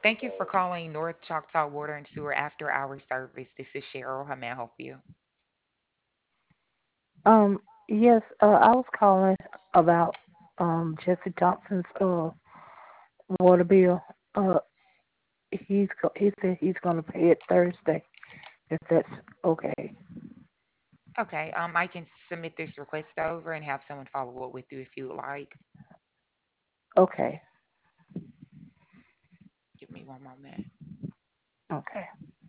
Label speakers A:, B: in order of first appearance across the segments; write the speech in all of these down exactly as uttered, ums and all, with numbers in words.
A: Thank you for calling North Choctaw Water and Sewer After Hours Service. This is Cheryl. How may I help you?
B: Um, yes, uh, I was calling about um Jesse Thompson's uh water bill. Uh, he's go- he said he's gonna pay it Thursday, if that's okay.
A: Okay, um, I can submit this request over and have someone follow up with you if you would like.
B: Okay,
A: Give me one moment.
B: okay.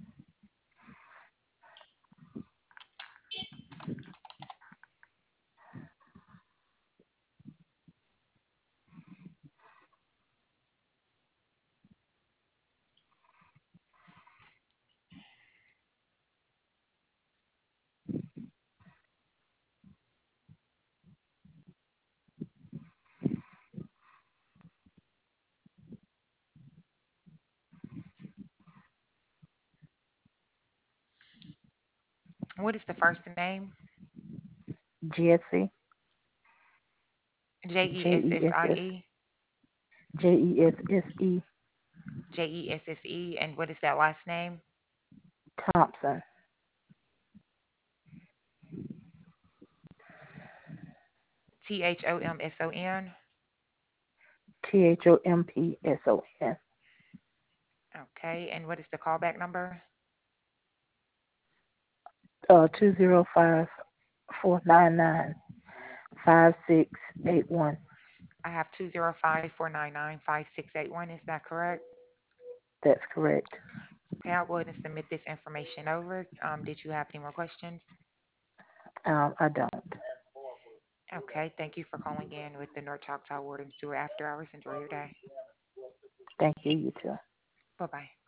A: What is the first name?
B: Jesse
A: J
B: J
A: E S
B: E
A: S
B: S
A: I
B: S
A: E.
B: J E S S E
A: J E S S E. And what is that last name?
B: Thompson
A: T H O M S O N.
B: T H O M P S O N.
A: Okay, and what is the callback number?
B: Uh, two zero five four nine nine five six eight one.
A: I have two zero five four nine nine five six eight one. Is that correct?
B: That's correct.
A: Okay, I'll go ahead and submit this information over. Um, did you have any more questions?
B: Um, I don't.
A: Okay, thank you for calling in with the North Choctaw Water and Sewer After Hours. Enjoy your day.
B: Thank you. You too.
A: Bye bye.